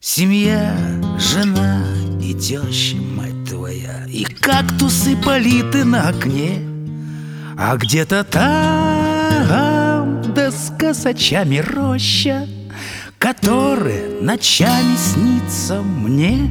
Семья, жена и теща, мать твоя, и кактусы политы на окне. А где-то там, да с косачами роща, которая ночами снится мне.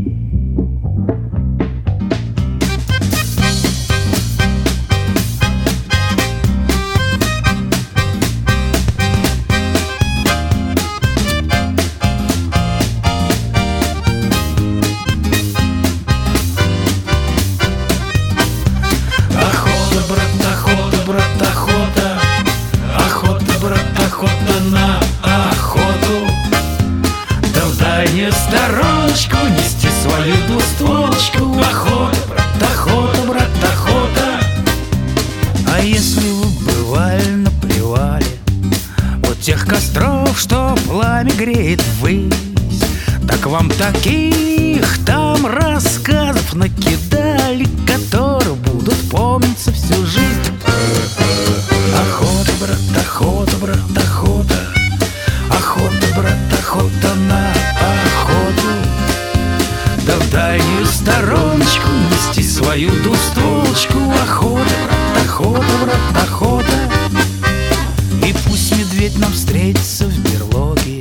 Охота на охоту, да в дальнюю стороночку нести свою двустволочку. Охота, брат, охота, брат, охота. А если вы бывали на привале от тех костров, что пламя греет ввысь, так вам таких там рассказов накидали, которые будут помниться всю жизнь. Охота, брат, охота, брат, охота. Охота, брат, охота на охоту, да в дальнюю стороночку нести свою двустволочку. Охота, брат, охота, брат, охота. И пусть медведь нам встретится в берлоге,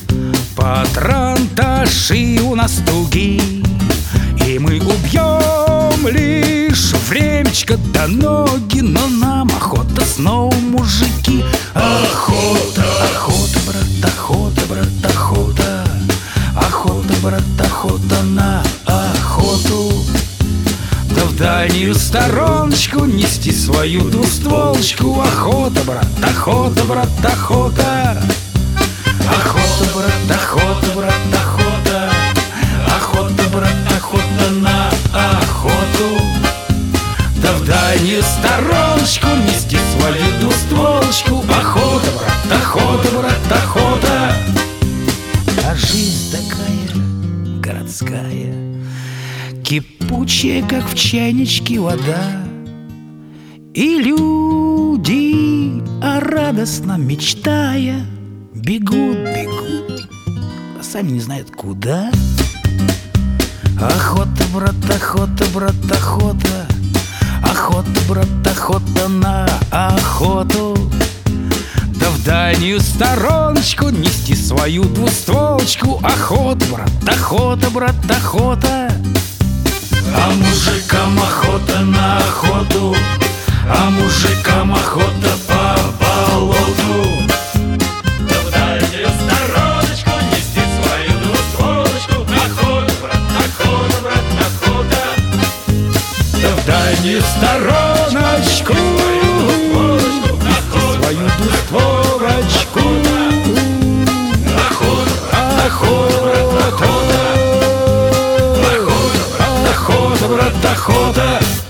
патронташи у нас туги, и мы убьем лишь времечко до ноги. Но нам охота снова, мужики. Охота, охота, брат, охота, брат, охота. Охота, брат, охота на охоту, да в дальнюю стороночку нести свою двустволочку. Охота, брат, охота, брат, охота. Охота, брат, охота, брат, охота. Охота, брат, охота на охоту, да в дальнюю стороночку нести свою двустволочку. Охота, брат, охота, брат, охота. А жизнь такая городская, кипучая, как в чайничке вода, и люди, радостно мечтая, бегут, бегут, а сами не знают куда. Охота, брат, охота, брат, охота. Охота, брат, охота на охоту, да в дальнюю стороночку нести свою двустволочку. Охота, брат, охота, брат, охота. А мужикам охота на охоту, а мужикам охота по болоту, да в дальнюю стороночку нести свою двустволочку. Охота, брат, охота, брат, охота, да в дальнюю стороночку Свою двустволочку. охота, охота, охота, охота, брат, охота.